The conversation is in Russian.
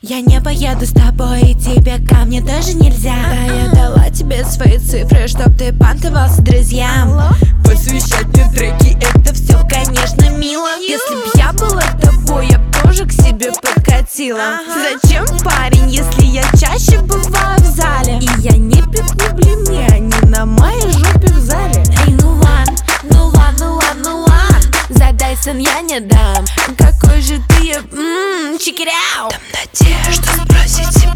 Я не поеду с тобой, и тебе ко мне тоже нельзя. Да, я дала тебе свои цифры, чтоб ты понтовался друзьям. Посвящать мне треки, это все, конечно, мило. Если б я была тобой, я б тоже к себе подкатила. Зачем, парень, если я чаще бываю в зале? И я не пеку блины, они на моей жопе в зале. Эй, ну ладно, ну ладно, ладно, ладно. Задай сын, я не дам. Какой же ты, check it out. Там надежда сбросить